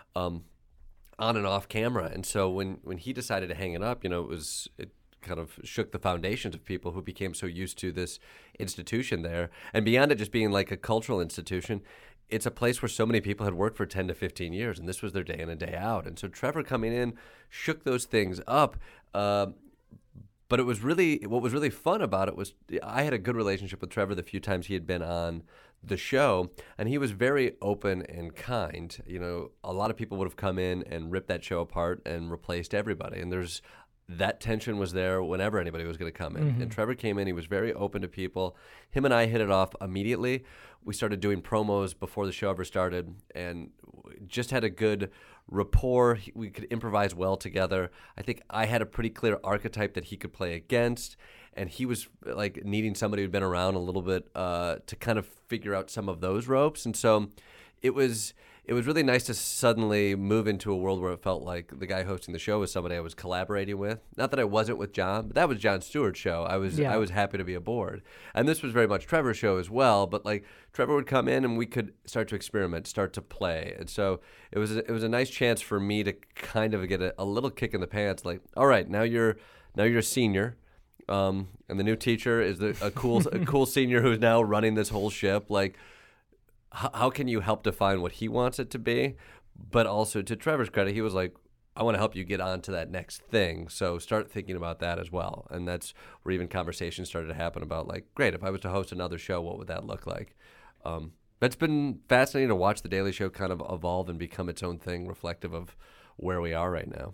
On and off camera. And so when he decided to hang it up, it kind of shook the foundations of people who became so used to this institution there. And beyond it just being like a cultural institution, it's a place where so many people had worked for 10 to 15 years, and this was their day in and day out. And so Trevor coming in shook those things up. But what was really fun about it was I had a good relationship with Trevor the few times he had been on the show, and he was very open and kind. A lot of people would have come in and ripped that show apart and replaced everybody, and that tension was there whenever anybody was going to come in. And Trevor came in, he was very open to people. Him and I hit it off immediately. We started doing promos before the show ever started and just had a good rapport. We could improvise well together. I think I had a pretty clear archetype that he could play against, and he was like needing somebody who'd been around a little bit to kind of figure out some of those ropes. And so it was really nice to suddenly move into a world where it felt like the guy hosting the show was somebody I was collaborating with. Not that I wasn't with John, but that was Jon Stewart's show. I was happy to be aboard. And this was very much Trevor's show as well, but like Trevor would come in and we could start to experiment, start to play. And so it was a nice chance for me to kind of get a little kick in the pants, like, all right, now you're a senior. And the new teacher is a cool senior who's now running this whole ship. Like, how can you help define what he wants it to be? But also, to Trevor's credit, he was like, I want to help you get on to that next thing. So start thinking about that as well. And that's where even conversations started to happen about, like, great, if I was to host another show, what would that look like? It's been fascinating to watch The Daily Show kind of evolve and become its own thing, reflective of where we are right now.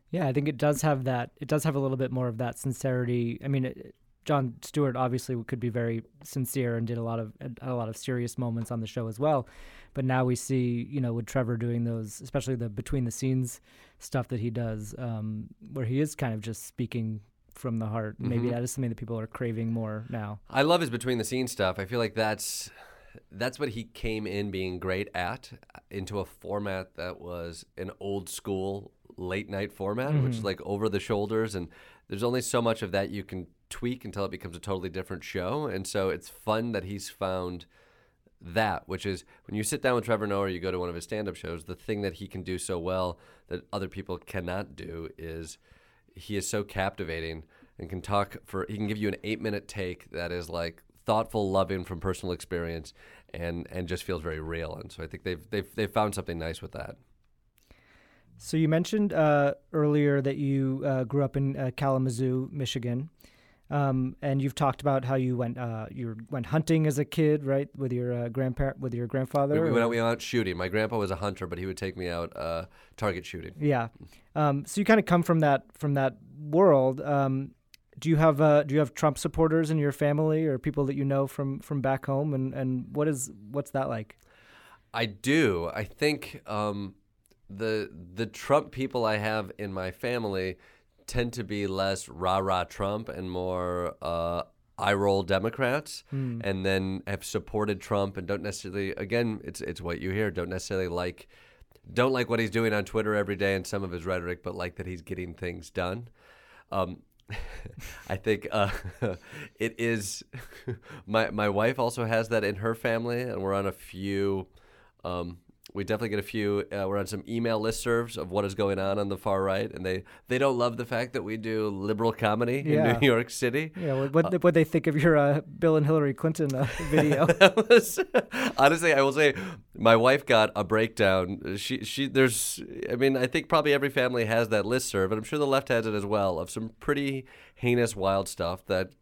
Yeah, I think it does have that. It does have a little bit more of that sincerity. I mean, Jon Stewart obviously could be very sincere and had a lot of serious moments on the show as well. But now we see, with Trevor doing those, especially the between the scenes stuff that he does, where he is kind of just speaking from the heart. Maybe that is something that people are craving more now. I love his between the scenes stuff. I feel like that's what he came in being great at, into a format that was an old school late night format, which is like over the shoulders, and there's only so much of that you can tweak until it becomes a totally different show. And so it's fun that he's found that, which is when you sit down with Trevor Noah or you go to one of his stand-up shows, the thing that he can do so well that other people cannot do is he is so captivating and he can give you an 8-minute take that is like thoughtful, loving from personal experience and just feels very real. And so I think they've found something nice with that. So you mentioned earlier that you grew up in Kalamazoo, Michigan, and you've talked about how you went hunting as a kid, right, with your grandfather. We went out shooting. My grandpa was a hunter, but he would take me out target shooting. Yeah. So you kind of come from that world. Do you have Trump supporters in your family or people that you know from back home, and what's that like? I do. I think the Trump people I have in my family tend to be less rah-rah Trump and more eye-roll Democrats, and then have supported Trump and don't necessarily, again, it's what you hear, don't like what he's doing on Twitter every day and some of his rhetoric, but like that he's getting things done. I think it is, my wife also has that in her family, and we're on a few... we definitely get a few. We're on some email listservs of what is going on the far right, and they don't love the fact that we do liberal comedy in New York City. Yeah, what they think of your Bill and Hillary Clinton video? Honestly, I will say, my wife got a breakdown. I think probably every family has that listserv, and I'm sure the left has it as well, of some pretty heinous, wild stuff that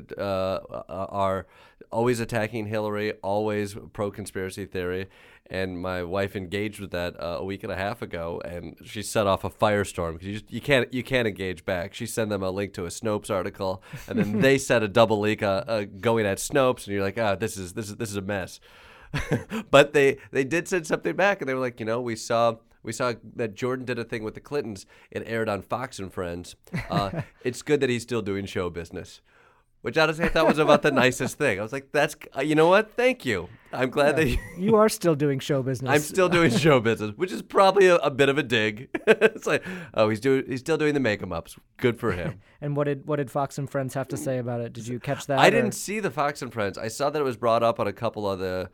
are always attacking Hillary, always pro-conspiracy theory. And my wife engaged with that a week and a half ago, and she set off a firestorm because you can't engage back. She sent them a link to a Snopes article, and then they set a double leak going at Snopes, and you're like, this is a mess. But they did send something back, and they were like, we saw that Jordan did a thing with the Clintons. It aired on Fox and Friends. It's good that he's still doing show business. Which honestly I thought was about the nicest thing. I was like, that's, you know what? Thank you. I'm glad that you are still doing show business. I'm still doing show business, which is probably a bit of a dig. It's like, he's still doing the make-em-ups. Good for him. And what did Fox and Friends have to say about it? Did you catch that? I didn't see the Fox and Friends. I saw that it was brought up on a couple of the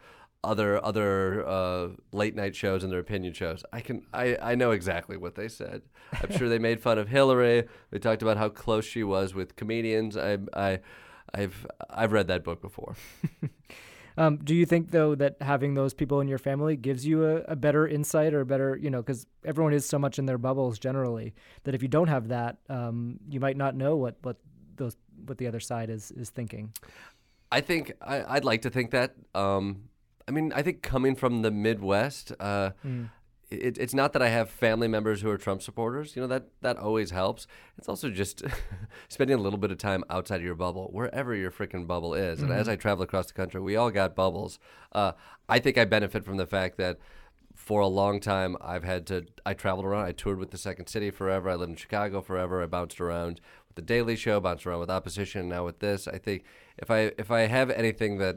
other late night shows and their opinion shows. I know exactly what they said. I'm sure they made fun of Hillary. They talked about how close she was with comedians. I've read that book before. Do you think though that having those people in your family gives you a better insight or a better, because everyone is so much in their bubbles generally that if you don't have that, you might not know what the other side is thinking. I think I'd like to think that. I think coming from the Midwest, it's not that I have family members who are Trump supporters. That always helps. It's also just spending a little bit of time outside of your bubble, wherever your freaking bubble is. And as I travel across the country, we all got bubbles. I think I benefit from the fact that for a long time I traveled around. I toured with the Second City forever. I lived in Chicago forever. I bounced around with the Daily Show, bounced around with opposition, and now with this. I think if I have anything that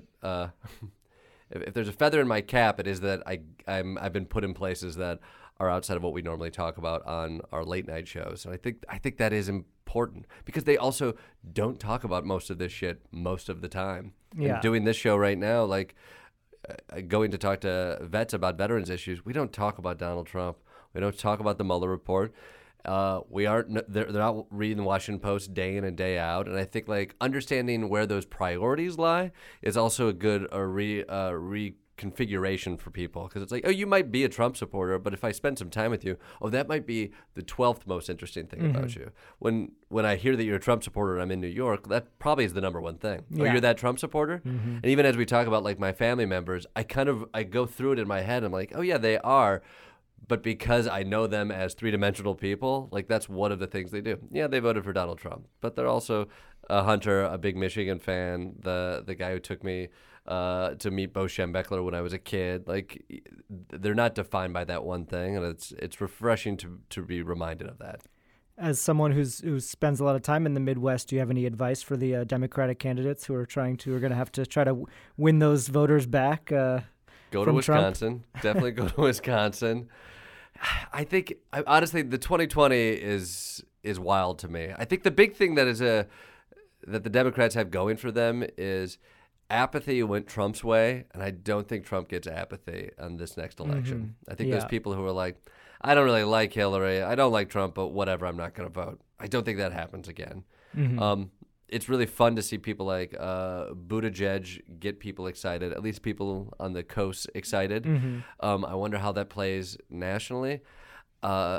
if there's a feather in my cap, it is that I've been put in places that are outside of what we normally talk about on our late night shows. And I think that is important because they also don't talk about most of this shit most of the time. Yeah. And doing this show right now, like going to talk to vets about veterans issues, we don't talk about Donald Trump. We don't talk about the Mueller report. They're not reading the Washington Post day in and day out, and I think like understanding where those priorities lie is also a good reconfiguration for people because it's like, you might be a Trump supporter, but if I spend some time with you, that might be the 12th most interesting thing about you. When I hear that you're a Trump supporter and I'm in New York, that probably is the number one thing. Yeah. You're that Trump supporter, and even as we talk about like my family members, I go through it in my head. I'm like, oh yeah, they are. but because I know them as three-dimensional people, like that's one of the things they do. Yeah, they voted for Donald Trump, but they're also a hunter, a big Michigan fan, the guy who took me to meet Bo Schembechler when I was a kid. Like, they're not defined by that one thing, and it's refreshing to be reminded of that. As someone who spends a lot of time in the Midwest, do you have any advice for the Democratic candidates who are going to have to try to win those voters back? Go to Wisconsin. Definitely go to Wisconsin. I think, honestly, the 2020 is wild to me. I think the big thing that the Democrats have going for them is apathy went Trump's way, and I don't think Trump gets apathy on this next election. I think there's people who are like, I don't really like Hillary, I don't like Trump, but whatever, I'm not going to vote. I don't think that happens again. It's really fun to see people like Buttigieg get people excited, at least people on the coast excited. I wonder how that plays nationally. My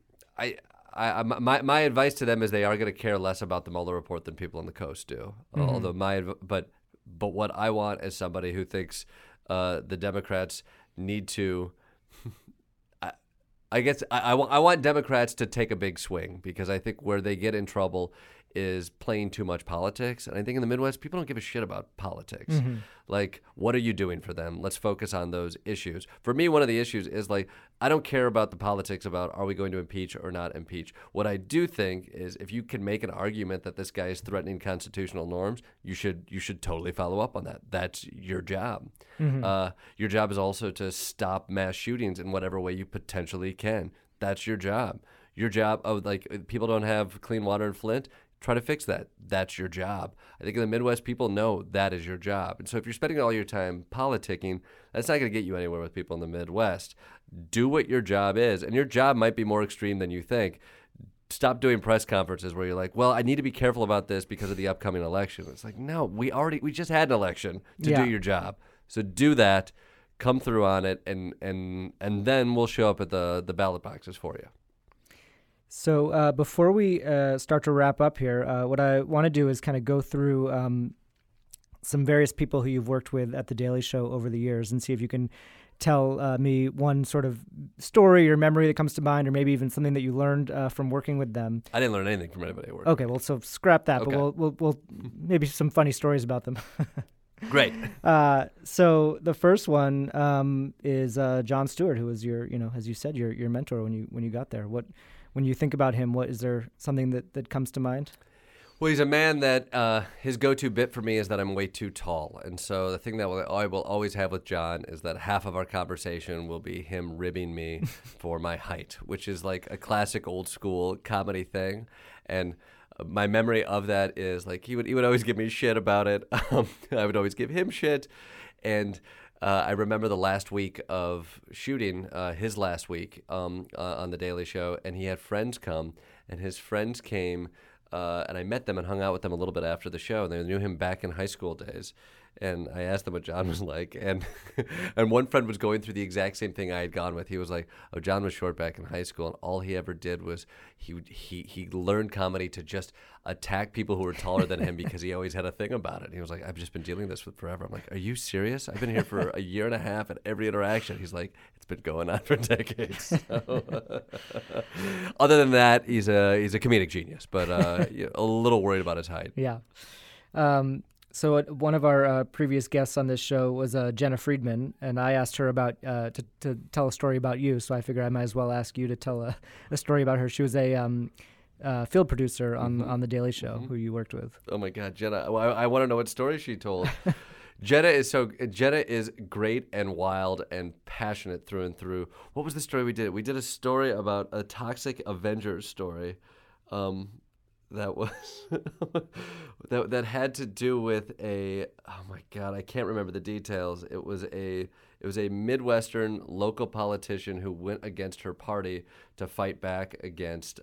advice to them is they are going to care less about the Mueller report than people on the coast do. Although but what I want as somebody who thinks the Democrats need to, I guess I want Democrats to take a big swing, because I think where they get in trouble is playing too much politics. And I think in the Midwest, people don't give a shit about politics. Like, what are you doing for them? Let's focus on those issues. For me, one of the issues is, like, I don't care about the politics about are we going to impeach or not impeach. What I do think is if you can make an argument that this guy is threatening constitutional norms, you should totally follow up on that. That's your job. Your job is also to stop mass shootings in whatever way you potentially can. That's your job. Your job of, like, people don't have clean water in Flint. Try to fix that. That's your job. I think in the Midwest, people know that is your job. And so if you're spending all your time politicking, that's not going to get you anywhere with people in the Midwest. Do what your job is. And your job might be more extreme than you think. Stop doing press conferences where you're like, well, I need to be careful about this because of the upcoming election. It's like, no, we just had an election to do your job. So do that, come through on it, and then we'll show up at the ballot boxes for you. So before we start to wrap up here, what I want to do is kind of go through some various people who you've worked with at The Daily Show over the years and see if you can tell me one sort of story or memory that comes to mind, or maybe even something that you learned from working with them. I didn't learn anything from anybody I worked with. Okay, well, so scrap that, okay. But we'll maybe some funny stories about them. Great. So the first one is Jon Stewart, who was your, as you said, your mentor when you got there. When you think about him, is there something that comes to mind? Well, he's a man that his go-to bit for me is that I'm way too tall. And so the thing that I will always have with Jon is that half of our conversation will be him ribbing me for my height, which is like a classic old school comedy thing. And my memory of that is, like, he would always give me shit about it. I would always give him shit. And I remember the last week of shooting, his last week on The Daily Show, and he had friends come, and his friends came, and I met them and hung out with them a little bit after the show, and they knew him back in high school days. And I asked them what Jon was like, and one friend was going through the exact same thing I had gone with. He was like, "Oh, Jon was short back in high school, and all he ever did was he learned comedy to just attack people who were taller than him because he always had a thing about it." And he was like, "I've just been dealing with this forever." I'm like, "Are you serious? I've been here for a year and a half at every interaction." He's like, "It's been going on for decades." So, other than that, he's a comedic genius, but a little worried about his height. Yeah. So one of our previous guests on this show was Jenna Friedman, and I asked her about to tell a story about you. So I figured I might as well ask you to tell a story about her. She was a field producer on The Daily Show, who you worked with. Oh my God, Jenna! I want to know what story she told. Jenna is great and wild and passionate through and through. What was the story we did? We did a story about a toxic Avengers story. That was that had to do with oh my God, I can't remember the details. It was a Midwestern local politician who went against her party to fight back against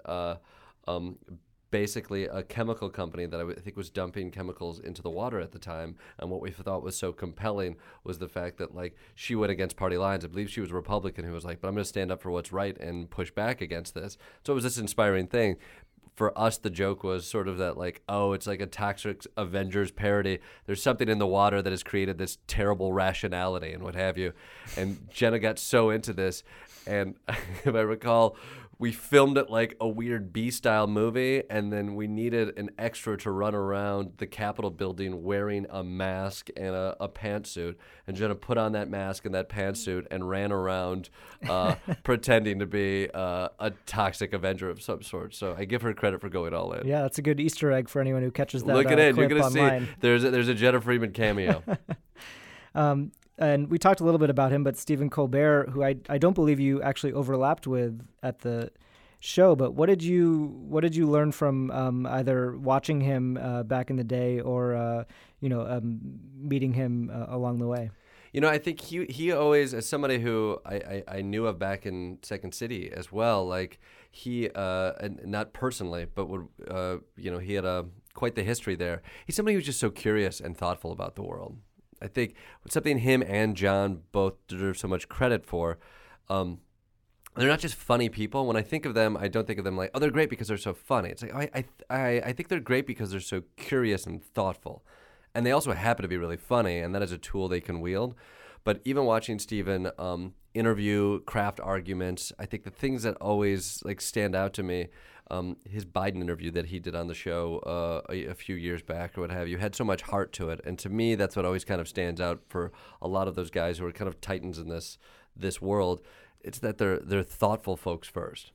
basically a chemical company that I think was dumping chemicals into the water at the time. And what we thought was so compelling was the fact that, like, she went against party lines. I believe she was a Republican who was like, "But I'm going to stand up for what's right and push back against this." So it was this inspiring thing. for us, the joke was sort of that, like, oh, it's like a toxic Avengers parody. There's something in the water that has created this terrible rationality and what have you. And Jenna got so into this. And if I recall, we filmed it like a weird B-style movie, and then we needed an extra to run around the Capitol building wearing a mask and a pantsuit. And Jenna put on that mask and that pantsuit and ran around pretending to be a toxic Avenger of some sort. So I give her credit for going all in. Yeah, that's a good Easter egg for anyone who catches that Look at it. clip You're going to online. see there's a Jenna Freeman cameo. And we talked a little bit about him, but Stephen Colbert, who I don't believe you actually overlapped with at the show, but what did you learn from either watching him back in the day or meeting him along the way? You know, I think he always, as somebody who I knew of back in Second City as well, like he, and not personally, but would, he had quite the history there. He's somebody who's just so curious and thoughtful about the world. I think something him and John both deserve so much credit for. They're not just funny people. When I think of them, I don't think of them like, oh, they're great because they're so funny. It's like, I think they're great because they're so curious and thoughtful. And they also happen to be really funny, and that is a tool they can wield. But even watching Stephen interview, craft arguments, I think the things that always like stand out to me, his Biden interview that he did on the show a few years back or what have you, had so much heart to it. And to me, that's what always kind of stands out for a lot of those guys who are kind of titans in this world. It's that they're thoughtful folks first.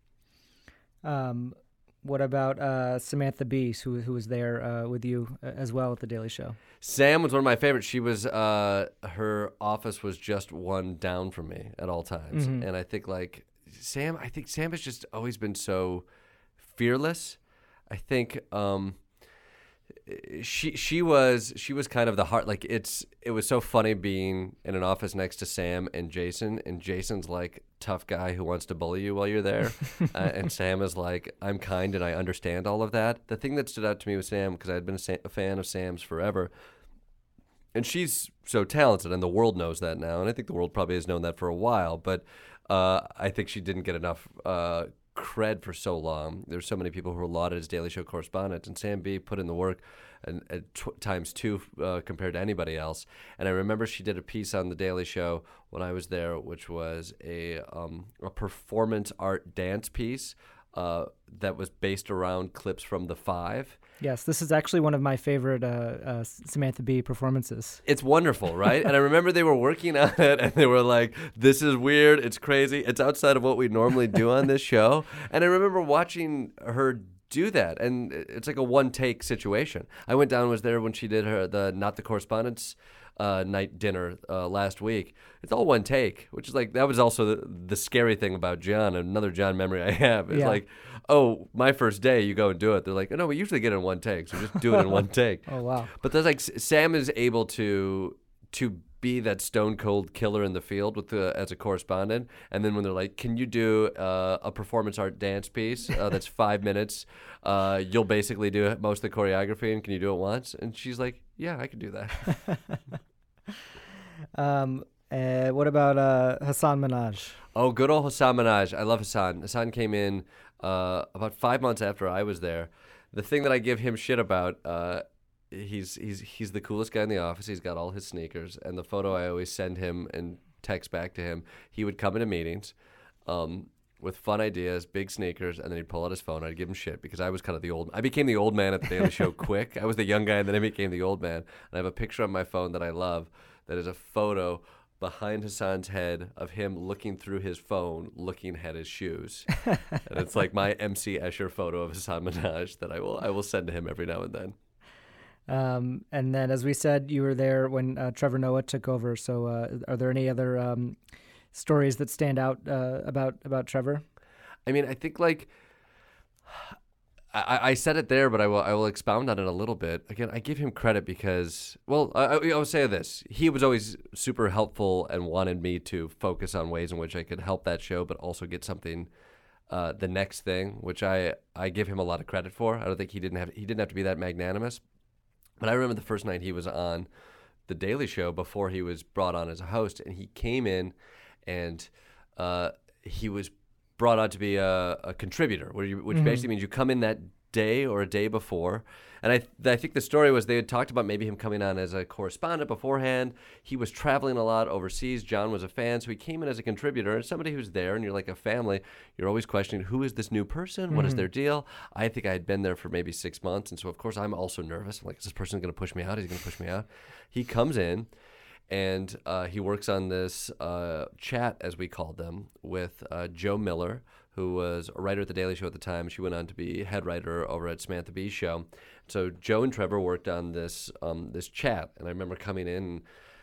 What about Samantha Bee, who was there with you as well at The Daily Show? Sam was one of my favorites. She was her office was just one down from me at all times. Mm-hmm. And I think Sam has just always been so fearless. I think she was kind of the heart. Like it was so funny being in an office next to Sam and Jason's like tough guy who wants to bully you while you're there, and Sam is like, I'm kind and I understand all of that. The thing that stood out to me with Sam, because I'd been a fan of Sam's forever, and she's so talented, and the world knows that now, and I think the world probably has known that for a while, but I think she didn't get enough cred for so long. There's so many people who are lauded as Daily Show correspondents, and Sam Bee put in the work and times two compared to anybody else. And I remember she did a piece on the Daily Show when I was there, which was a performance art dance piece that was based around clips from The Five. Yes, this is actually one of my favorite Samantha Bee performances. It's wonderful, right? And I remember they were working on it, and they were like, this is weird, it's crazy, it's outside of what we normally do on this show. And I remember watching her do that, and it's like a one-take situation. I went down and was there when she did the Not the Correspondents night dinner last week. It's all one take, which is like, that was also the scary thing about John. Another John memory I have is like, oh, my first day, you go and do it. They're like, oh, no, we usually get it in one take, so just do it in one take. Oh, wow. But there's like, Sam is able to be that stone cold killer in the field with as a correspondent, and then when they're like, can you do a performance art dance piece that's 5 minutes, you'll basically do most of the choreography, and can you do it once? And she's like, yeah, I can do that. What about Hasan Minhaj? Oh, good old Hasan Minhaj. I love Hasan. Hasan came in about 5 months after I was there. The thing that I give him shit about, he's the coolest guy in the office. He's got all his sneakers, and the photo I always send him and text back to him, he would come into meetings with fun ideas, big sneakers, and then he'd pull out his phone. I'd give him shit because I was kind of I became the old man at the Daily Show quick. I was the young guy, and then I became the old man. And I have a picture on my phone that I love that is a photo behind Hasan's head of him looking through his phone, looking at his shoes. And it's like my MC Escher photo of Hasan Minhaj that I will send to him every now and then. And then, as we said, you were there when Trevor Noah took over. So are there any other stories that stand out about Trevor? I mean, I think like I said it there, but I will expound on it a little bit. Again, I give him credit because, well, I will say this. He was always super helpful and wanted me to focus on ways in which I could help that show, but also get something, the next thing, which I give him a lot of credit for. I don't think he didn't have to be that magnanimous. But I remember the first night he was on The Daily Show before he was brought on as a host, and he came in and he was brought on to be a contributor, which basically means you come in that day or a day before. And I think the story was they had talked about maybe him coming on as a correspondent beforehand. He was traveling a lot overseas. John was a fan, so he came in as a contributor. And somebody who's there, and you're like a family, you're always questioning, who is this new person? What is their deal? I think I had been there for maybe 6 months, and so of course I'm also nervous. I'm like, is this person going to push me out? Is he going to push me out? He comes in, and he works on this chat, as we called them, with Joe Miller, who was a writer at The Daily Show at the time. She went on to be head writer over at Samantha Bee's show. So Joe and Trevor worked on this chat, and I remember coming in.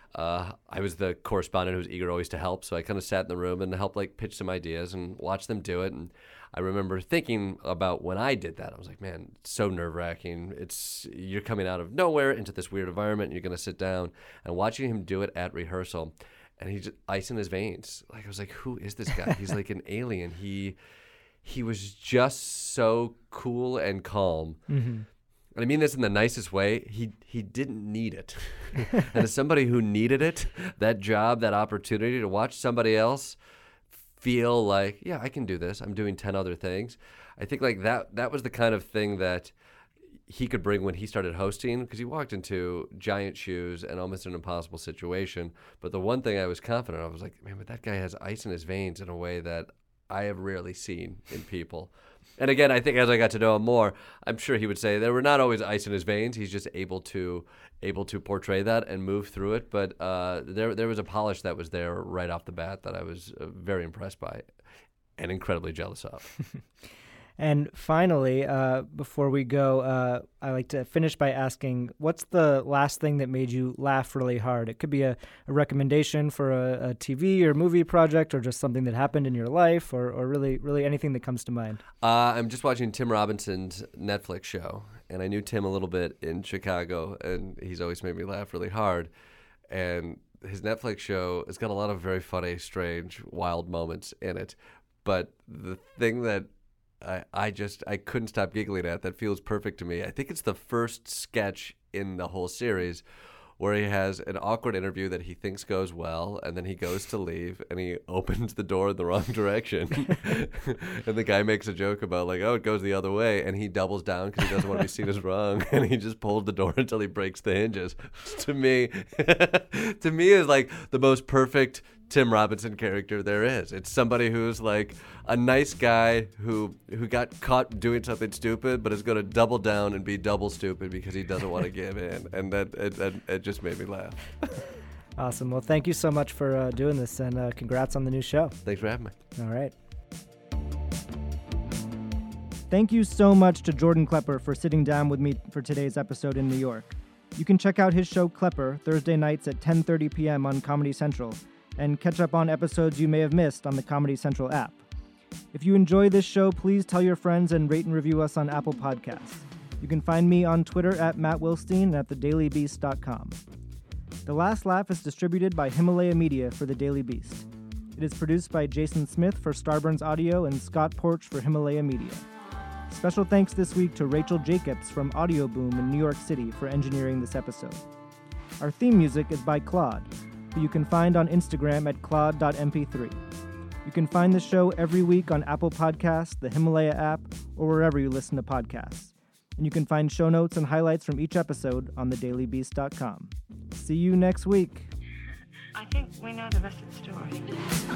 I was the correspondent who was eager always to help, so I kind of sat in the room and helped pitch some ideas and watch them do it. And I remember thinking about when I did that. I was like, man, it's so nerve-wracking. You're coming out of nowhere into this weird environment, and you're going to sit down. And watching him do it at rehearsal, and he's just ice in his veins. I was like, who is this guy? He's like an alien. He was just so cool and calm. And I mean this in the nicest way. He didn't need it. And as somebody who needed it, that job, that opportunity to watch somebody else feel like, yeah, I can do this. I'm doing 10 other things. I think that was the kind of thing that he could bring when he started hosting, because he walked into giant shoes and almost an impossible situation. But the one thing I was confident of, I was like, man, but that guy has ice in his veins in a way that I have rarely seen in people. And again, I think as I got to know him more, I'm sure he would say there were not always ice in his veins. He's just able to portray that and move through it. But there was a polish that was there right off the bat that I was very impressed by and incredibly jealous of. And finally, before we go, I like to finish by asking, what's the last thing that made you laugh really hard? It could be a recommendation for a TV or movie project, or just something that happened in your life, or really anything that comes to mind. I'm just watching Tim Robinson's Netflix show, and I knew Tim a little bit in Chicago, and he's always made me laugh really hard. And his Netflix show has got a lot of very funny, strange, wild moments in it. But the thing that I couldn't stop giggling at that feels perfect to me. I think it's the first sketch in the whole series where he has an awkward interview that he thinks goes well, and then he goes to leave, and he opens the door in the wrong direction. And the guy makes a joke about, oh, it goes the other way, and he doubles down because he doesn't want to be seen as wrong, and he just pulls the door until he breaks the hinges. To me is the most perfect Tim Robinson character there is. It's somebody who's a nice guy who got caught doing something stupid, but is going to double down and be double stupid because he doesn't want to give in, and it just made me laugh. Awesome. Well, thank you so much for doing this, and congrats on the new show. Thanks for having me. All right. Thank you so much to Jordan Klepper for sitting down with me for today's episode in New York. You can check out his show Klepper Thursday nights at 10:30 p.m. on Comedy Central, and catch up on episodes you may have missed on the Comedy Central app. If you enjoy this show, please tell your friends and rate and review us on Apple Podcasts. You can find me on Twitter at Matt Wilstein and at thedailybeast.com. The Last Laugh is distributed by Himalaya Media for The Daily Beast. It is produced by Jason Smith for Starburns Audio and Scott Porch for Himalaya Media. Special thanks this week to Rachel Jacobs from Audio Boom in New York City for engineering this episode. Our theme music is by Claude, who you can find on Instagram at claude.mp3. You can find the show every week on Apple Podcasts, the Himalaya app, or wherever you listen to podcasts. And you can find show notes and highlights from each episode on thedailybeast.com. See you next week. I think we know the rest of the story.